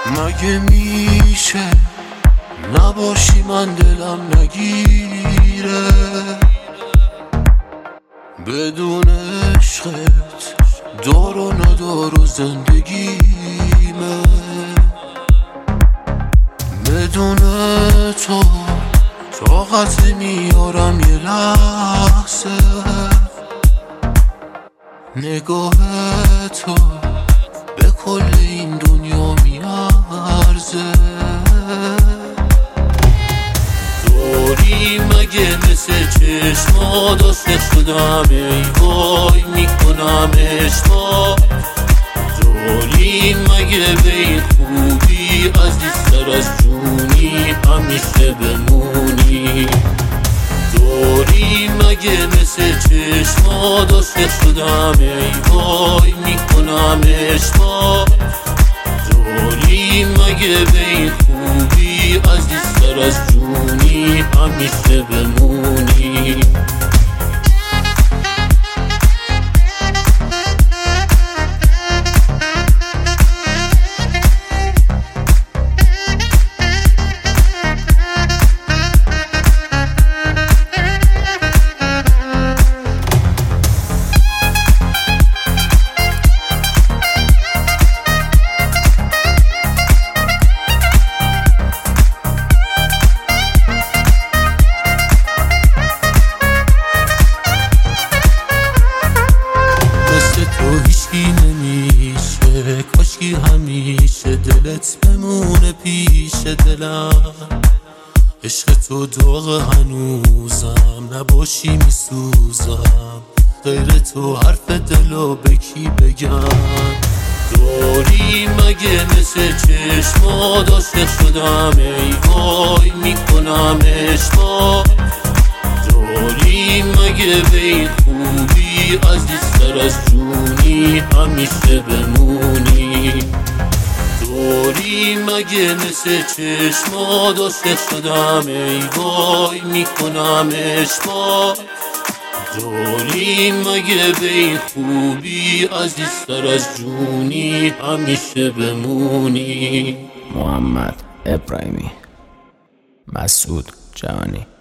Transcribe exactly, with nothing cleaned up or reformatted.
مگه میشه نباشی من دلم نگیره بدون عشقت دار و ندار و زندگیمه بدون تو طاقت میارم یه لحظه نگاه تو به کل این دنیا میارزه دوری مگه مثل چشما داشته شدم ای وای میکنم اشما دوری مگه به این خوبی عزیزتر از جونی همیشه بمونی دوری مگه مثل چشما داشته شدم ای وای میکنم اشما دوری مگه به این خوبی عزیزتر از جونی همیشه بمونی تو هیچکی نمیشه کاشکی همیشه دلت بمونه پیش دلم عشق تو داغ هنوزم نباشی میسوزم غیر تو حرف دلو به کی بگم دوری مگه مثل چشما داشته شدم ای وای میکنم اشما دوری مگه به این خوبی عزیزتر از جونی همیشه بمونی دوری مگه مثل چشما داشته شدم ای وای میکنم اشما دوری مگه به این خوبی عزیزتر از جونی همیشه بمونی. محمد ابراهیمی، مسعود جهانی.